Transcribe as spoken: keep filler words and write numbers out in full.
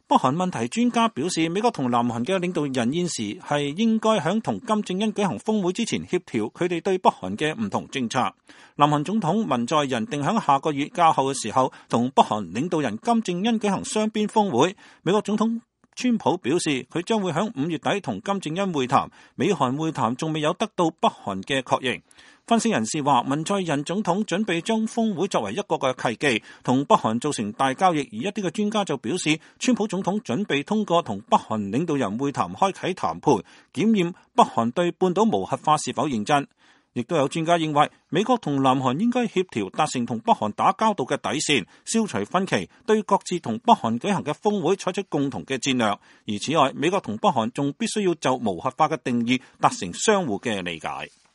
北韓問題專家表示，美國同南韓嘅領導人現時係應該喺同金正恩舉行峰會之前協調佢哋對北韓嘅唔同政策。南韓總統文在寅定喺下個月較後嘅時候同北韓領導人金正恩舉行雙邊峰會。美國總統川普表示，佢將會喺五月底同金正恩會談，美韓會談仲未有得到北韓嘅確認。分析人士話，文在寅總統準備將峰會作為一個個契機，同北韓造成大交易，而一啲嘅專家就表示，川普總統準備通過同北韓領導人會談開啟談判，檢驗北韓對半島無核化是否認真。亦都有專家認為，美國同南韓應該協調達成同北韓打交道嘅底線，消除分歧，對各自同北韓舉行嘅峰會採取共同嘅戰略。而此外，美國同北韓仲必須要就無核化嘅定義達成相互嘅理解。